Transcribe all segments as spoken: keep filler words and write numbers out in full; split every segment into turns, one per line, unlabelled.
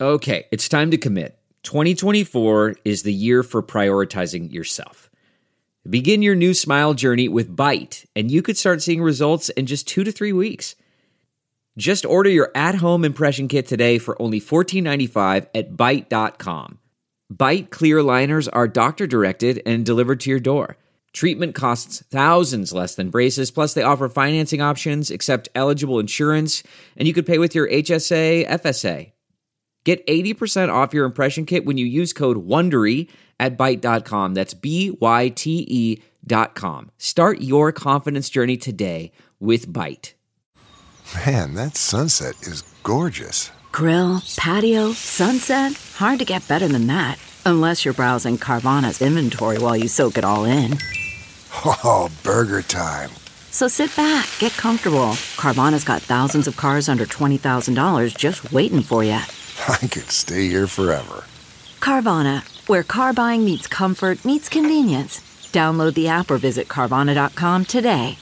Okay, it's time to commit. twenty twenty-four is the year for prioritizing yourself. Begin your new smile journey with Byte, and you could start seeing results in just two to three weeks. Just order your at-home impression kit today for only fourteen ninety-five at byte dot com. Byte clear aligners are doctor-directed and delivered to your door. Treatment costs thousands less than braces, plus they offer financing options, accept eligible insurance, and you could pay with your H S A, F S A. Get eighty percent off your impression kit when you use code WONDERY at byte dot com. That's B Y T E dot com. Start your confidence journey today with Byte.
Man, that sunset is gorgeous.
Grill, patio, sunset. Hard to get better than that. Unless you're browsing Carvana's inventory while you soak it all in.
Oh, burger time.
So sit back, get comfortable. Carvana's got thousands of cars under twenty thousand dollars just waiting for you.
I could stay here forever.
Carvana, where car buying meets comfort, meets convenience. Download the app or visit Carvana dot com today.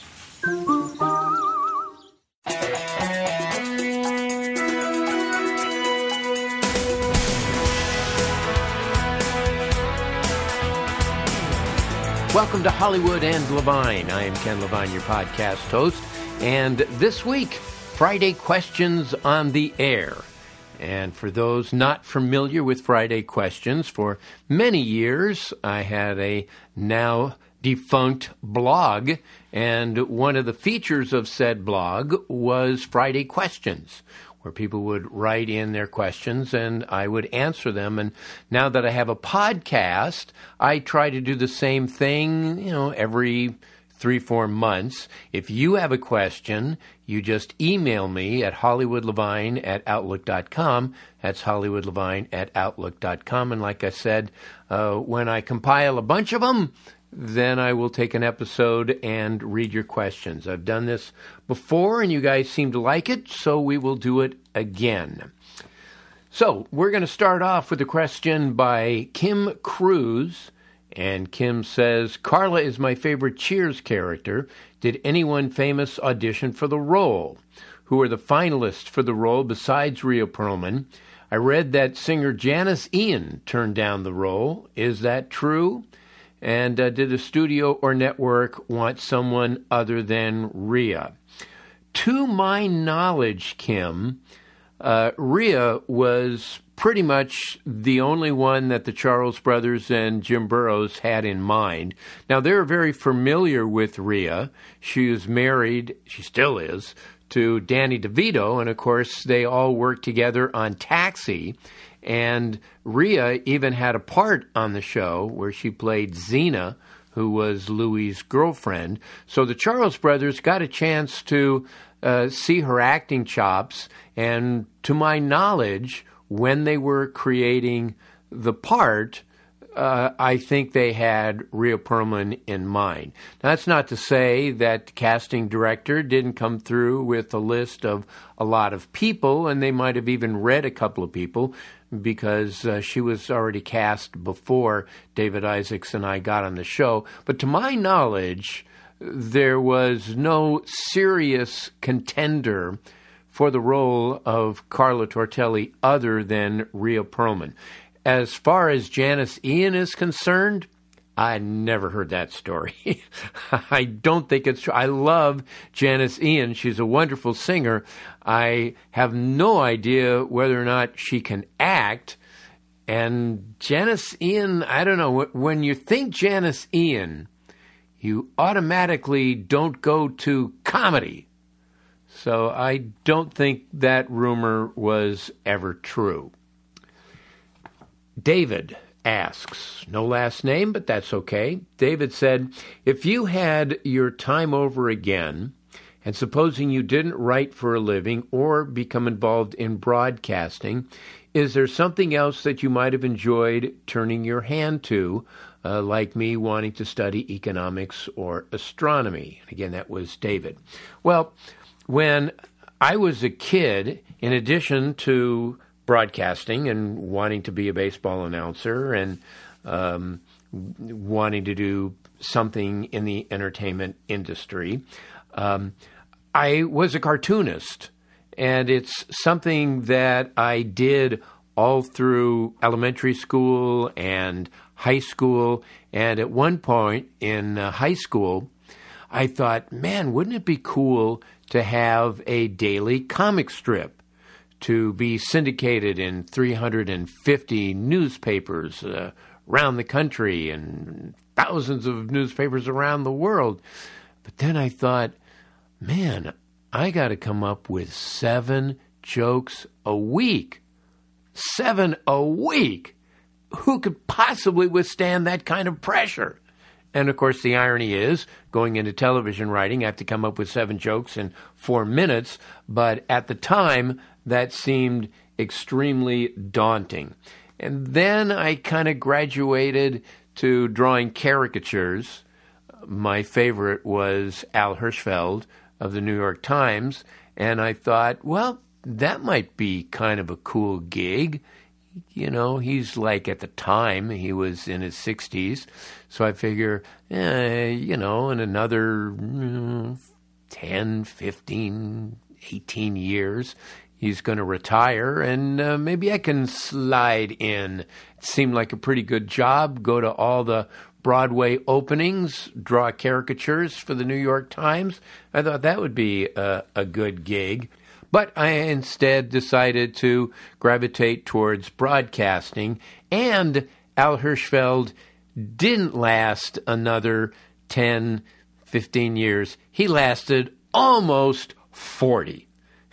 Welcome to Hollywood and Levine. I am Ken Levine, your podcast host. And this week, Friday Questions on the Air. And for those not familiar with Friday Questions, for many years I had a now defunct blog, and one of the features of said blog was Friday Questions, where people would write in their questions and I would answer them. And now that I have a podcast, I try to do the same thing, you know, every three, four months. If you have a question, you just email me at hollywoodlevine at outlook dot com. That's hollywoodlevine at outlook dot com. And like I said, uh, when I compile a bunch of them, then I will take an episode and read your questions. I've done this before, and you guys seem to like it, so we will do it again. So we're going to start off with a question by Kim Cruz. And Kim says, Carla is my favorite Cheers character. Did anyone famous audition for the role? Who are the finalists for the role besides Rhea Perlman? I read that singer Janis Ian turned down the role. Is that true? And uh, did the studio or network want someone other than Rhea? To my knowledge, Kim, uh, Rhea was pretty much the only one that the Charles brothers and Jim Burrows had in mind. Now, they're very familiar with Rhea. She was married, she still is, to Danny DeVito, and of course, they all worked together on Taxi. And Rhea even had a part on the show where she played Xena, who was Louis' girlfriend. So the Charles brothers got a chance to uh, see her acting chops, and to my knowledge, when they were creating the part, uh, I think they had Rhea Perlman in mind. Now, that's not to say that the casting director didn't come through with a list of a lot of people, and they might have even read a couple of people, because uh, she was already cast before David Isaacs and I got on the show. But to my knowledge, there was no serious contender for the role of Carla Tortelli other than Rhea Perlman. As far as Janis Ian is concerned, I never heard that story. I don't think it's true. I love Janis Ian. She's a wonderful singer. I have no idea whether or not she can act. And Janis Ian, I don't know. When you think Janis Ian, you automatically don't go to comedy. So I don't think that rumor was ever true. David asks, no last name, but that's okay. David said, if you had your time over again, and supposing you didn't write for a living or become involved in broadcasting, is there something else that you might have enjoyed turning your hand to, uh, like me wanting to study economics or astronomy? And again, that was David. Well, when I was a kid, in addition to broadcasting and wanting to be a baseball announcer and um, wanting to do something in the entertainment industry, um, I was a cartoonist. And it's something that I did all through elementary school and high school. And at one point in uh, high school, I thought, man, wouldn't it be cool to have a daily comic strip to be syndicated in three hundred fifty newspapers uh, around the country and thousands of newspapers around the world. But then I thought, man, I got to come up with seven jokes a week. Seven a week. Who could possibly withstand that kind of pressure? And, of course, the irony is, going into television writing, I have to come up with seven jokes in four minutes. But at the time, that seemed extremely daunting. And then I kind of graduated to drawing caricatures. My favorite was Al Hirschfeld of the New York Times. And I thought, well, that might be kind of a cool gig. You know, he's like, at the time, he was in his sixties. So I figure, eh, you know, in another mm, ten, fifteen, eighteen years, he's going to retire, and uh, maybe I can slide in. It seemed like a pretty good job. Go to all the Broadway openings, draw caricatures for the New York Times. I thought that would be a, a good gig. But I instead decided to gravitate towards broadcasting, and Al Hirschfeld didn't last another ten, fifteen years. He lasted almost forty.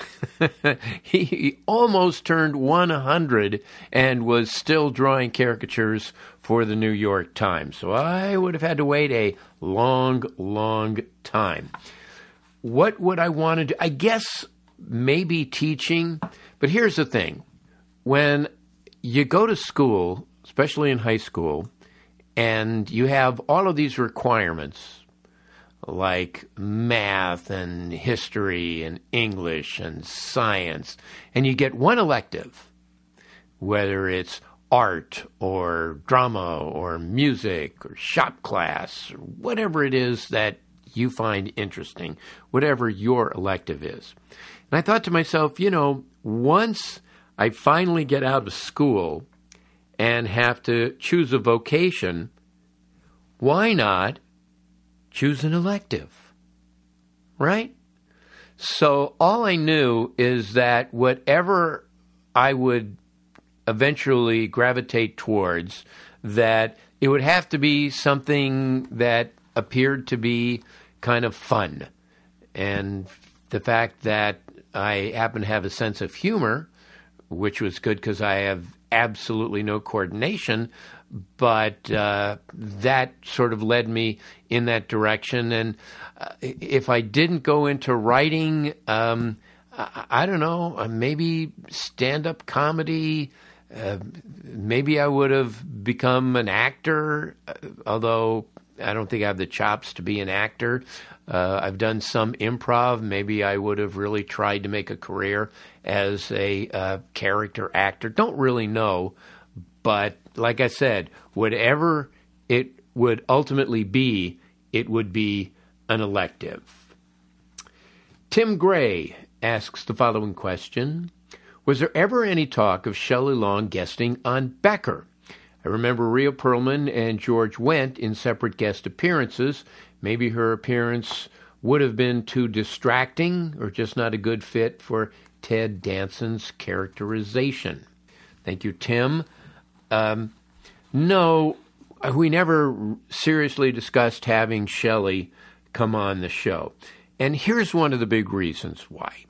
he, he almost turned one hundred and was still drawing caricatures for the New York Times. So I would have had to wait a long, long time. What would I want to do? I guess maybe teaching. But here's the thing. When you go to school, especially in high school, and you have all of these requirements like math and history and English and science, and you get one elective, whether it's art or drama or music or shop class or whatever it is that you find interesting, whatever your elective is. And I thought to myself, you know, once I finally get out of school and have to choose a vocation, why not choose an elective, right? So all I knew is that whatever I would eventually gravitate towards, that it would have to be something that appeared to be kind of fun. And the fact that I happen to have a sense of humor, which was good because I have absolutely no coordination, but uh, that sort of led me in that direction. And uh, if I didn't go into writing, um, I, I don't know, maybe stand-up comedy, uh, maybe I would have become an actor, although I don't think I have the chops to be an actor. Uh, I've done some improv. Maybe I would have really tried to make a career as a uh, character actor. Don't really know. But like I said, whatever it would ultimately be, it would be an elective. Tim Gray asks the following question. Was there ever any talk of Shelley Long guesting on Becker? I remember Rhea Perlman and George Wendt in separate guest appearances. Maybe her appearance would have been too distracting or just not a good fit for Ted Danson's characterization. Thank you, Tim. Um, no, we never seriously discussed having Shelley come on the show. And here's one of the big reasons why.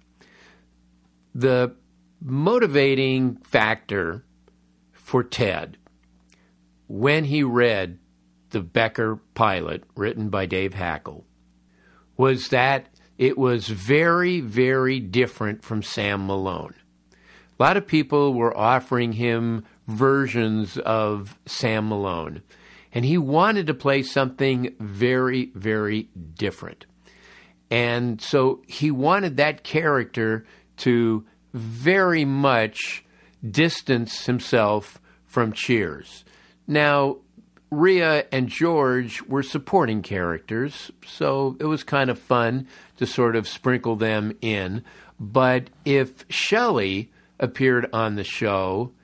The motivating factor for Ted when he read the Becker pilot written by Dave Hackle was that it was very, very different from Sam Malone. A lot of people were offering him versions of Sam Malone, and he wanted to play something very, very different. And so he wanted that character to very much distance himself from Cheers. Now, Rhea and George were supporting characters, so it was kind of fun to sort of sprinkle them in. But if Shelley appeared on the show,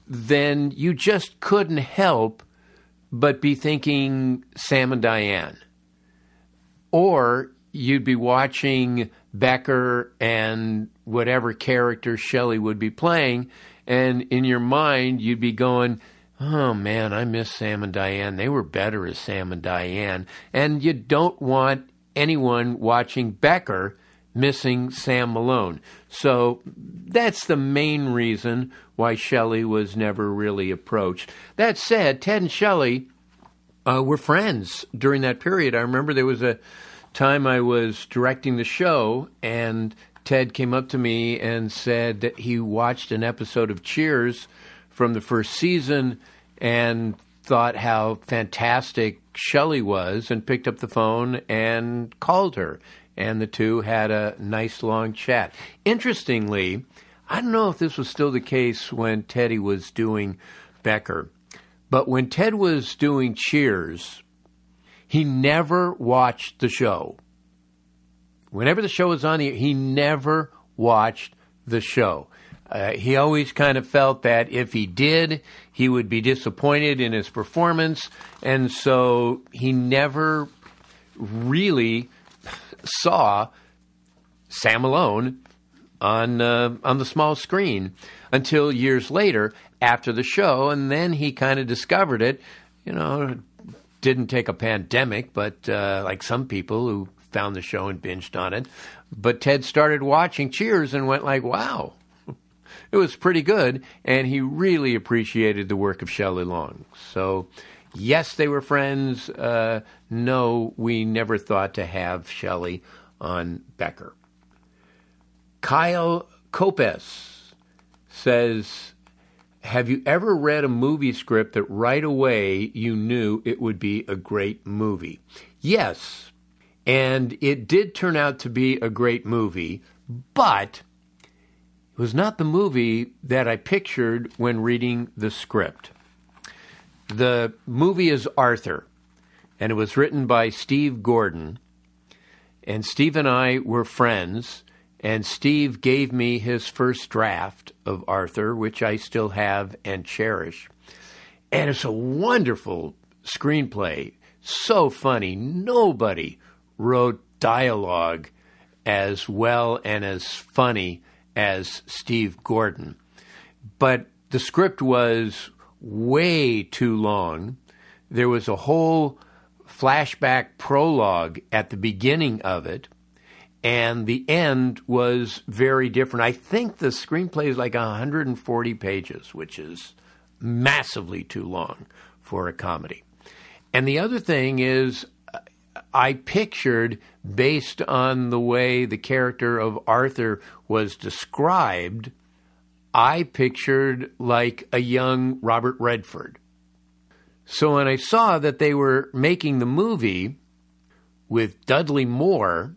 then you just couldn't help but be thinking Sam and Diane. Or you'd be watching Becker and whatever character Shelley would be playing, and in your mind you'd be going, oh man, I miss Sam and Diane. They were better as Sam and Diane. And you don't want anyone watching Becker missing Sam Malone. So that's the main reason why Shelley was never really approached. That said, Ted and Shelley uh, were friends during that period. I remember there was a time I was directing the show, and Ted came up to me and said that he watched an episode of Cheers from the first season and thought how fantastic Shelley was, and picked up the phone and called her. And the two had a nice long chat. Interestingly, I don't know if this was still the case when Teddy was doing Becker, but when Ted was doing Cheers, he never watched the show. Whenever the show was on, he, he never watched the show. Uh, he always kind of felt that if he did, he would be disappointed in his performance, and so he never really saw Sam Malone on uh, on the small screen until years later after the show, and then he kind of discovered it. You know, didn't take a pandemic, but uh, like some people who found the show and binged on it. But Ted started watching Cheers and went like, wow, it was pretty good, and he really appreciated the work of Shelley Long. So yes, they were friends. Uh, no, we never thought to have Shelley on Becker. Kyle Kopes says, have you ever read a movie script that right away you knew it would be a great movie? Yes, and it did turn out to be a great movie, but it was not the movie that I pictured when reading the script. The movie is Arthur, and it was written by Steve Gordon. And Steve and I were friends, and Steve gave me his first draft of Arthur, which I still have and cherish. And it's a wonderful screenplay, so funny. Nobody wrote dialogue as well and as funny as Steve Gordon. But the script was way too long. There was a whole flashback prologue at the beginning of it, and the end was very different. I think the screenplay is like one hundred forty pages, which is massively too long for a comedy. And the other thing is, I pictured, based on the way the character of Arthur was described, I pictured like a young Robert Redford. So when I saw that they were making the movie with Dudley Moore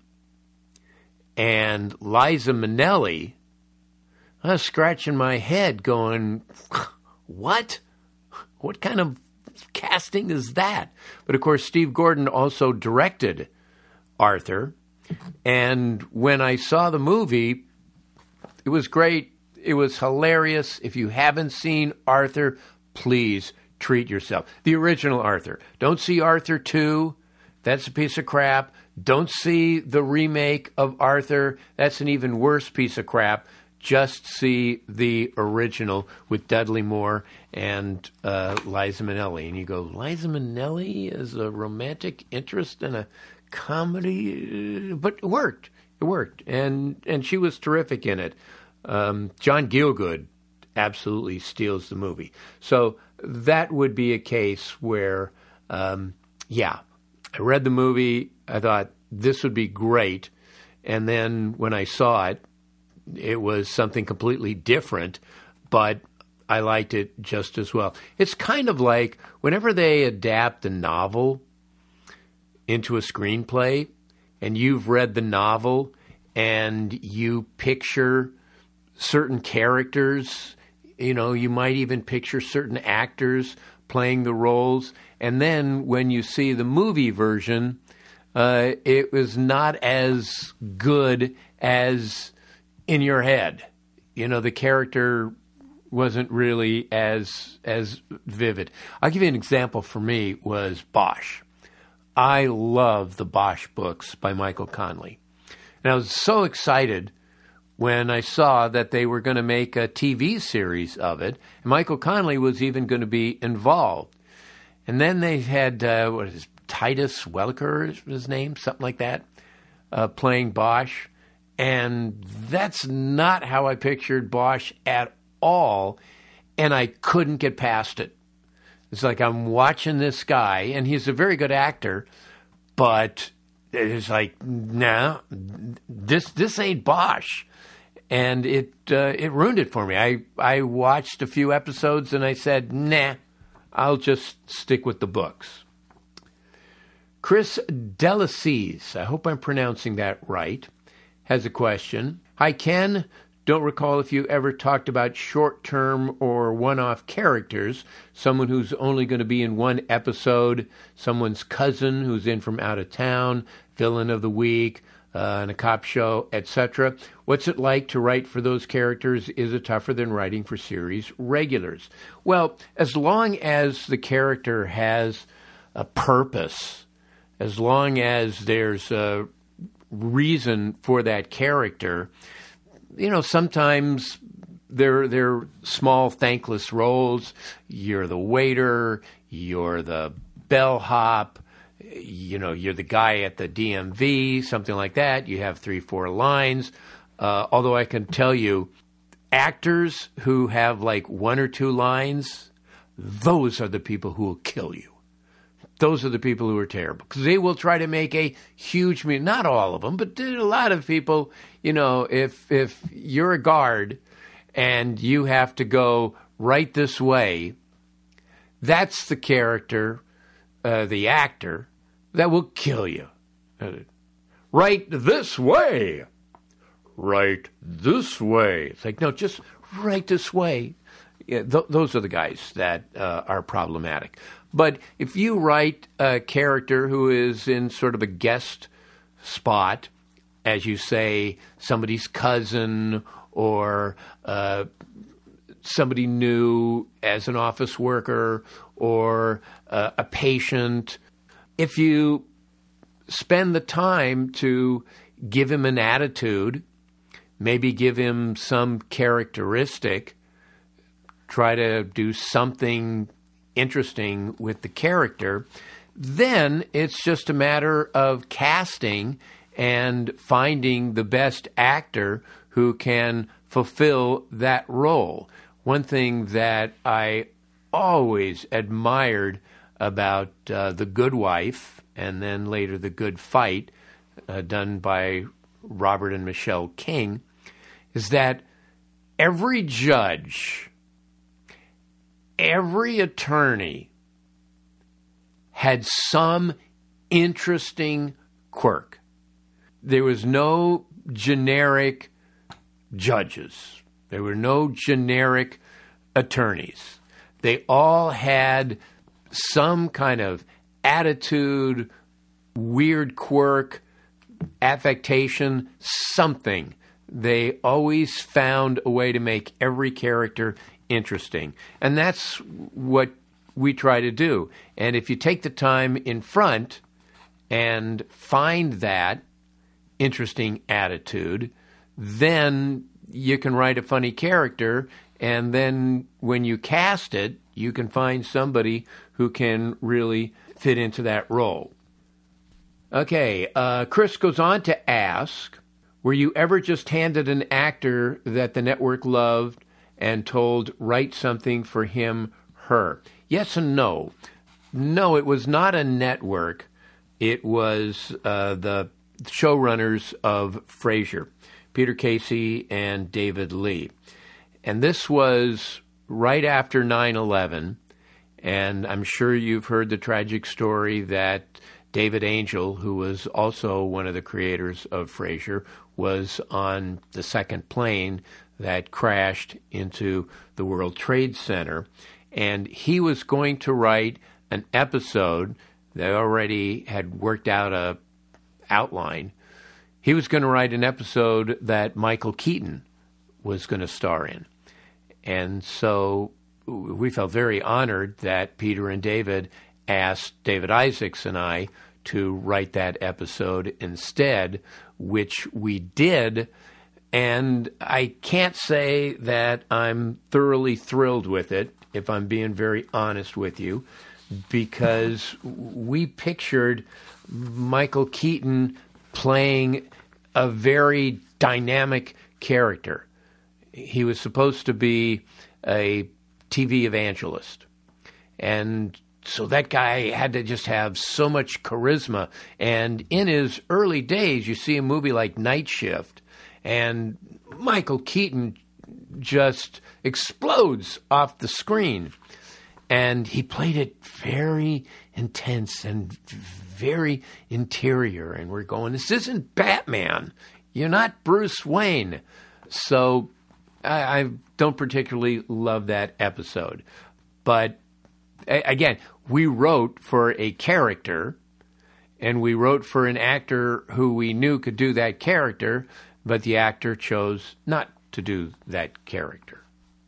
and Liza Minnelli, I was scratching my head going, what? What kind of casting is that? But of course, Steve Gordon also directed Arthur. And when I saw the movie, it was great. It was hilarious. If you haven't seen Arthur, please treat yourself. The original Arthur. Don't see Arthur two. That's a piece of crap. Don't see the remake of Arthur. That's an even worse piece of crap. Just see the original with Dudley Moore and uh, Liza Minnelli. And you go, Liza Minnelli is a romantic interest in a comedy? But it worked. It worked. And, and she was terrific in it. Um, John Gielgud absolutely steals the movie. So that would be a case where, um, yeah, I read the movie. I thought this would be great. And then when I saw it, it was something completely different, but I liked it just as well. It's kind of like whenever they adapt a novel into a screenplay, and you've read the novel, and you picture certain characters, you know, you might even picture certain actors playing the roles, and then when you see the movie version, uh, it was not as good as in your head. You know, the character wasn't really as as vivid. I'll give you an example. For me was Bosch. I love the Bosch books by Michael Connelly. And I was so excited when I saw that they were going to make a T V series of it. And Michael Connelly was even going to be involved. And then they had, uh, what is it, Titus Welliker is his name, something like that, uh, playing Bosch. And that's not how I pictured Bosch at all. And I couldn't get past it. It's like I'm watching this guy, and he's a very good actor, but it's like, no, this this ain't Bosch. And it uh, it ruined it for me. I, I watched a few episodes, and I said, nah, I'll just stick with the books. Chris Delacies, I hope I'm pronouncing that right, has a question. Hi, Ken. Don't recall if you ever talked about short-term or one-off characters, someone who's only going to be in one episode, someone's cousin who's in from out of town, villain of the week, uh, in a cop show, et cetera. What's it like to write for those characters? Is it tougher than writing for series regulars? Well, as long as the character has a purpose, as long as there's a reason for that character, you know, sometimes they're, they're small, thankless roles. You're the waiter, you're the bellhop, you know, you're the guy at the D M V, something like that. You have three, four lines. Uh, although I can tell you, actors who have like one or two lines, those are the people who will kill you. Those are the people who are terrible, because they will try to make a huge meaning. Not all of them, but a lot of people, you know, if if you're a guard and you have to go right this way, that's the character, uh, the actor, that will kill you. Uh, right this way. Right this way. It's like, no, just right this way. Yeah, th- those are the guys that uh, are problematic. But if you write a character who is in sort of a guest spot, as you say, somebody's cousin or uh, somebody new as an office worker or uh, a patient, if you spend the time to give him an attitude, maybe give him some characteristic, try to do something interesting with the character, then it's just a matter of casting and finding the best actor who can fulfill that role. One thing that I always admired about uh, The Good Wife, and then later The Good Fight, uh, done by Robert and Michelle King, is that every judge, every attorney had some interesting quirk. There was no generic judges. There were no generic attorneys. They all had some kind of attitude, weird quirk, affectation, something. They always found a way to make every character interesting. And that's what we try to do. And if you take the time in front and find that interesting attitude, then you can write a funny character, and then when you cast it, you can find somebody who can really fit into that role. Okay, uh, Chris goes on to ask, were you ever just handed an actor that the network loved and told, write something for him, her? Yes and no. No, it was not a network. It was uh, the showrunners of Frasier, Peter Casey and David Lee. And this was right after nine eleven, and I'm sure you've heard the tragic story that David Angel, who was also one of the creators of Frasier, was on the second plane that crashed into the World Trade Center. And he was going to write an episode. They already had worked out a outline. He was going to write an episode that Michael Keaton was going to star in. And so we felt very honored that Peter and David asked David Isaacs and I to write that episode instead, which we did. And I can't say that I'm thoroughly thrilled with it, if I'm being very honest with you, because we pictured Michael Keaton playing a very dynamic character. He was supposed to be a T V evangelist. And so that guy had to just have so much charisma. And in his early days, you see a movie like Night Shift, and Michael Keaton just explodes off the screen. And he played it very intense and very interior. And we're going, this isn't Batman. You're not Bruce Wayne. So I, I don't particularly love that episode. But a- again, we wrote for a character, and we wrote for an actor who we knew could do that character, but the actor chose not to do that character.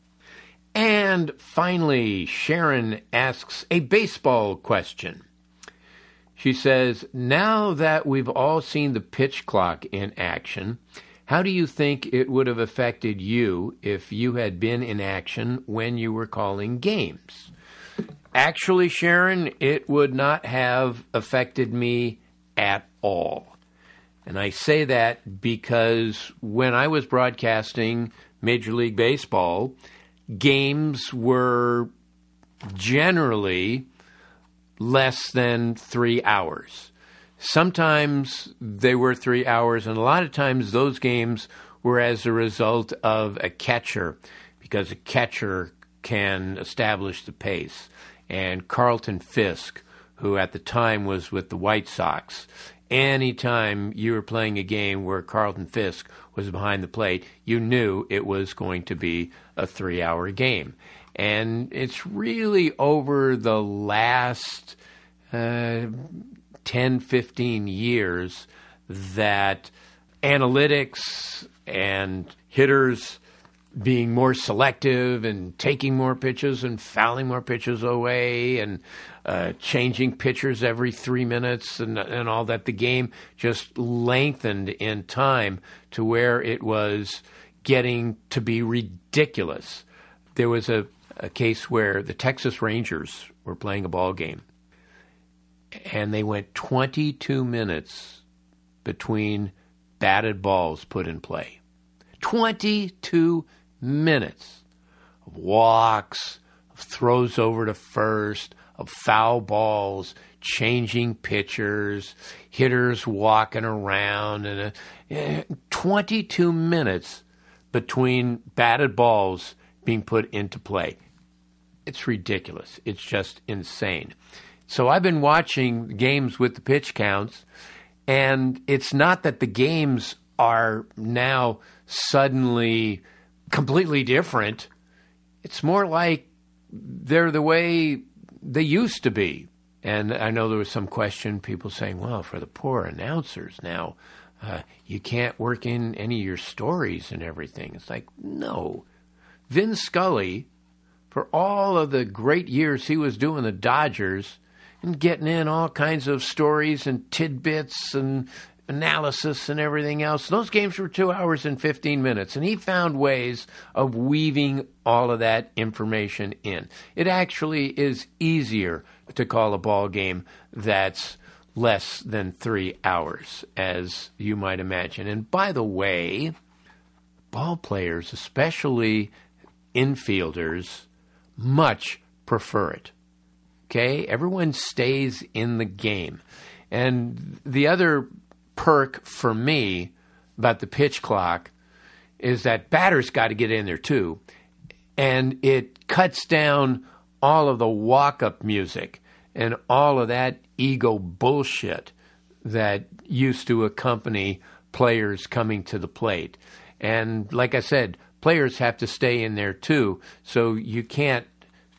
And finally, Sharon asks a baseball question. She says, now that we've all seen the pitch clock in action, how do you think it would have affected you if you had been in action when you were calling games? Actually, Sharon, it would not have affected me at all. And I say that because when I was broadcasting Major League Baseball, games were generally less than three hours. Sometimes they were three hours, and a lot of times those games were as a result of a catcher, because a catcher can establish the pace. And Carlton Fisk, who at the time was with the White Sox, anytime you were playing a game where Carlton Fisk was behind the plate, you knew it was going to be a three-hour game. And it's really over the last uh, ten, fifteen years that analytics and hitters being more selective and taking more pitches and fouling more pitches away and uh, changing pitchers every three minutes and, and all that, the game just lengthened in time to where it was getting to be ridiculous. There was a, a case where the Texas Rangers were playing a ball game, and they went twenty-two minutes between batted balls put in play. twenty-two minutes of walks, of throws over to first, of foul balls, changing pitchers, hitters walking around, and a, twenty-two minutes between batted balls being put into play. It's ridiculous. It's just insane. So I've been watching games with the pitch counts, and it's not that the games are now suddenly completely different. It's more like they're the way they used to be. And I know there was some question, people saying, well, for the poor announcers now, uh, you can't work in any of your stories and everything. It's like, no. Vin Scully, for all of the great years he was doing the Dodgers and getting in all kinds of stories and tidbits and analysis and everything else, those games were two hours and fifteen minutes, and he found ways of weaving all of that information in. It actually is easier to call a ball game that's less than three hours, as you might imagine. And by the way, ball players, especially infielders, much prefer it. Okay? Everyone stays in the game. And the other perk for me about the pitch clock is that batters got to get in there too. And it cuts down all of the walk-up music and all of that ego bullshit that used to accompany players coming to the plate. And like I said, players have to stay in there too, so you can't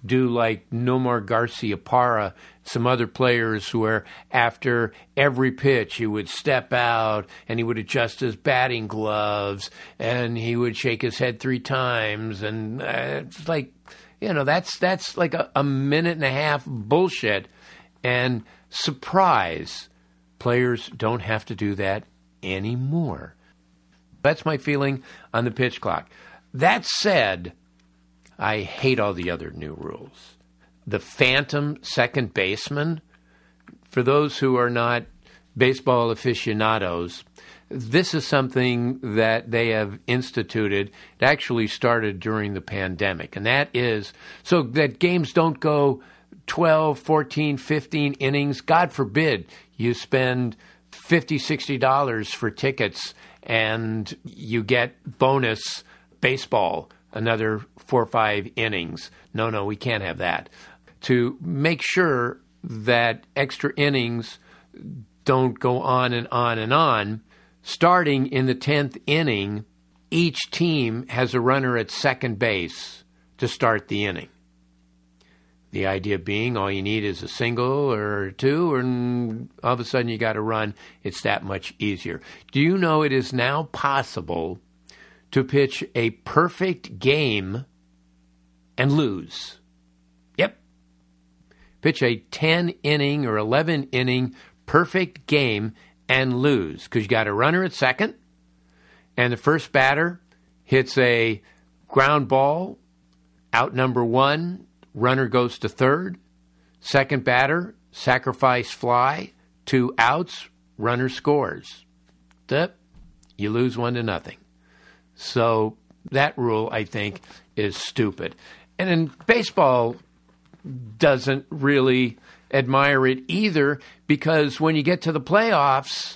do like Nomar Garciaparra, some other players where after every pitch he would step out and he would adjust his batting gloves and he would shake his head three times. And uh, it's like, you know, that's that's like a, a minute and a half bullshit. And surprise, players don't have to do that anymore. That's my feeling on the pitch clock. That said, I hate all the other new rules. The phantom second baseman, for those who are not baseball aficionados, this is something that they have instituted. It actually started during the pandemic, and that is so that games don't go twelve, fourteen, fifteen innings. God forbid you spend fifty dollars, sixty dollars for tickets and you get bonus baseball, another four or five innings. No, no, we can't have that. To make sure that extra innings don't go on and on and on, starting in the tenth inning, each team has a runner at second base to start the inning. The idea being all you need is a single or two, and all of a sudden you got a run. It's that much easier. Do you know it is now possible to pitch a perfect game and lose? Yep. Pitch a ten-inning or eleven-inning perfect game and lose because you got a runner at second, and the first batter hits a ground ball, out number one, runner goes to third. Second batter, sacrifice fly, two outs, runner scores. That, you lose one to nothing. So that rule, I think, is stupid. And in baseball doesn't really admire it either because when you get to the playoffs,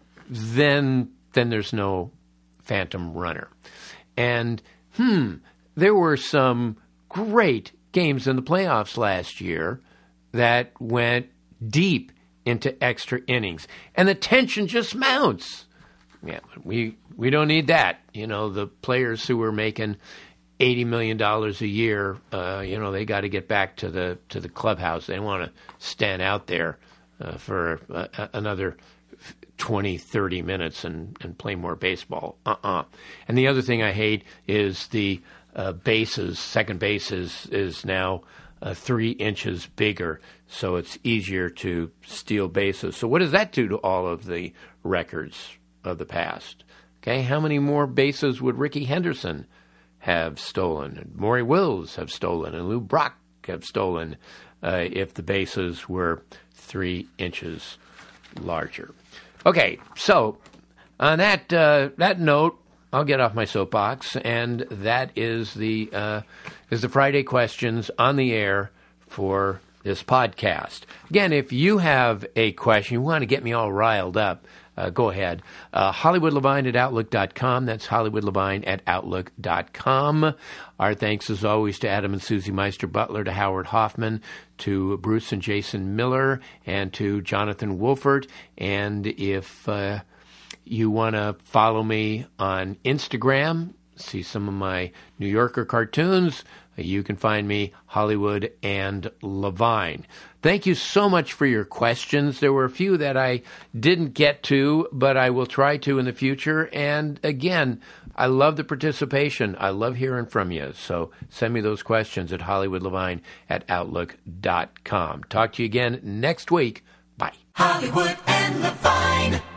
then then there's no phantom runner. And, hmm, there were some great games in the playoffs last year that went deep into extra innings. And the tension just mounts. Yeah, we we don't need that. You know, the players who were making eighty million dollars a year, uh, you know, they got to get back to the to the clubhouse. They want to stand out there uh, for uh, another twenty, thirty minutes and, and play more baseball. Uh-uh. And the other thing I hate is the uh, bases. Second base is, is now uh, three inches bigger, so it's easier to steal bases. So what does that do to all of the records of the past? Okay, how many more bases would Ricky Henderson have stolen, and Maury Wills have stolen, and Lou Brock have stolen uh, if the bases were three inches larger? Okay, so on that uh, that note, I'll get off my soapbox, and that is the uh, is the Friday questions on the air for this podcast. Again, if you have a question, you want to get me all riled up, uh, go ahead. Uh, Hollywood Levine at Outlook dot com. That's Hollywood Levine at Outlook dot com. Our thanks, as always, to Adam and Susie Meister Butler, to Howard Hoffman, to Bruce and Jason Miller, and to Jonathan Wolfert. And if uh, you want to follow me on Instagram, see some of my New Yorker cartoons, you can find me Hollywood and Levine. Thank you so much for your questions. There were a few that I didn't get to, but I will try to in the future. And again, I love the participation. I love hearing from you. So send me those questions at Hollywood Levine at Outlook dot com. Talk to you again next week. Bye.
Hollywood and Levine.